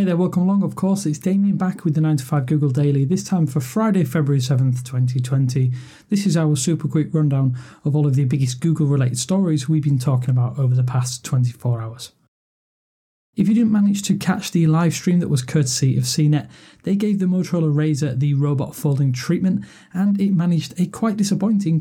Hey there, welcome along. Of course, it's Damien back with the 9 to 5 Google Daily, this time for Friday, February 7th, 2020. This is our super quick rundown of all of the biggest Google-related stories we've been talking about over the past 24 hours. If you didn't manage to catch the live stream that was courtesy of CNET, they gave the Motorola Razr the robot folding treatment, and it managed a quite disappointing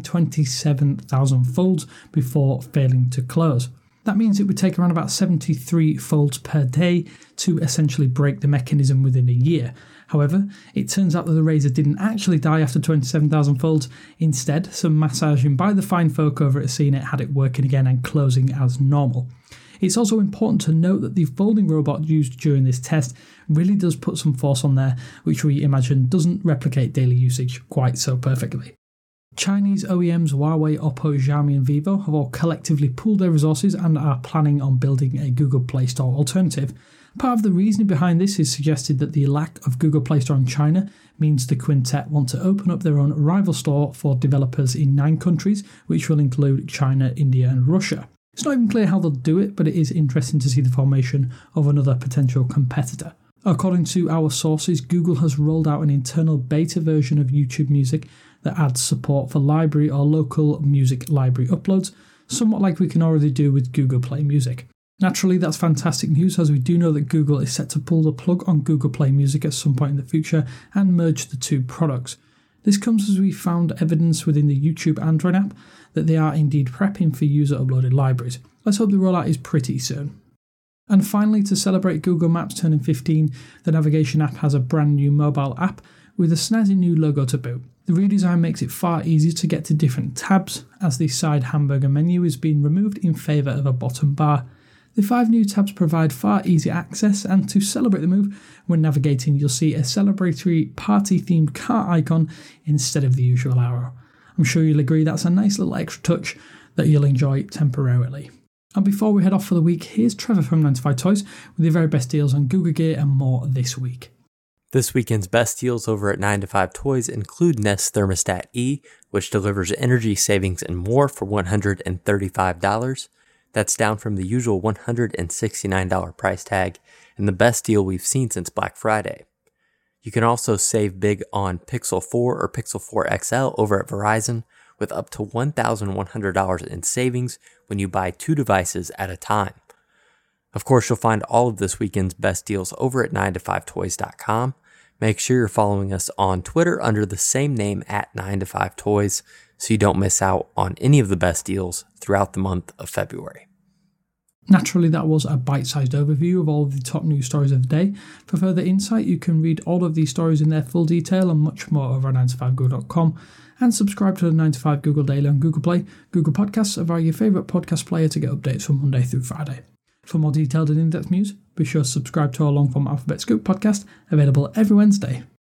27,000 folds before failing to close. That means it would take around about 73 folds per day to essentially break the mechanism within a year. However, it turns out that the Razr didn't actually die after 27,000 folds. Instead, some massaging by the fine folk over at CNET had it working again and closing as normal. It's also important to note that the folding robot used during this test really does put some force on there, which we imagine doesn't replicate daily usage quite so perfectly. Chinese OEMs Huawei, Oppo, Xiaomi and Vivo have all collectively pooled their resources and are planning on building a Google Play Store alternative. Part of the reasoning behind this is suggested that the lack of Google Play Store in China means the quintet want to open up their own rival store for developers in 9 countries, which will include China, India and Russia. It's not even clear how they'll do it, but it is interesting to see the formation of another potential competitor. According to our sources, Google has rolled out an internal beta version of YouTube Music that adds support for library or local music library uploads, somewhat like we can already do with Google Play Music. Naturally, that's fantastic news, as we do know that Google is set to pull the plug on Google Play Music at some point in the future and merge the two products. This comes as we found evidence within the YouTube Android app that they are indeed prepping for user-uploaded libraries. Let's hope the rollout is pretty soon. And finally, to celebrate Google Maps turning 15, the navigation app has a brand new mobile app with a snazzy new logo to boot. The redesign makes it far easier to get to different tabs, as the side hamburger menu is being removed in favour of a bottom bar. The 5 new tabs provide far easier access, and to celebrate the move, when navigating you'll see a celebratory party-themed car icon instead of the usual arrow. I'm sure you'll agree that's a nice little extra touch that you'll enjoy temporarily. And before we head off for the week, here's Trevor from 9 to 5 Toys with the very best deals on Google Gear and more this week. This weekend's best deals over at 9 to 5 Toys include Nest Thermostat E, which delivers energy savings and more for $135. That's down from the usual $169 price tag, and the best deal we've seen since Black Friday. You can also save big on Pixel 4 or Pixel 4 XL over at Verizon, with up to $1,100 in savings when you buy 2 devices at a time. Of course, you'll find all of this weekend's best deals over at 9to5toys.com. Make sure you're following us on Twitter under the same name at 9to5toys so you don't miss out on any of the best deals throughout the month of February. Naturally, that was a bite-sized overview of all of the top news stories of the day. For further insight, you can read all of these stories in their full detail and much more over at 9to5google.com, and subscribe to the 9 to 5 Google Daily on Google Play, Google Podcasts, or via your favourite podcast player to get updates from Monday through Friday. For more detailed and in-depth news, be sure to subscribe to our long-form Alphabet Scoop podcast, available every Wednesday.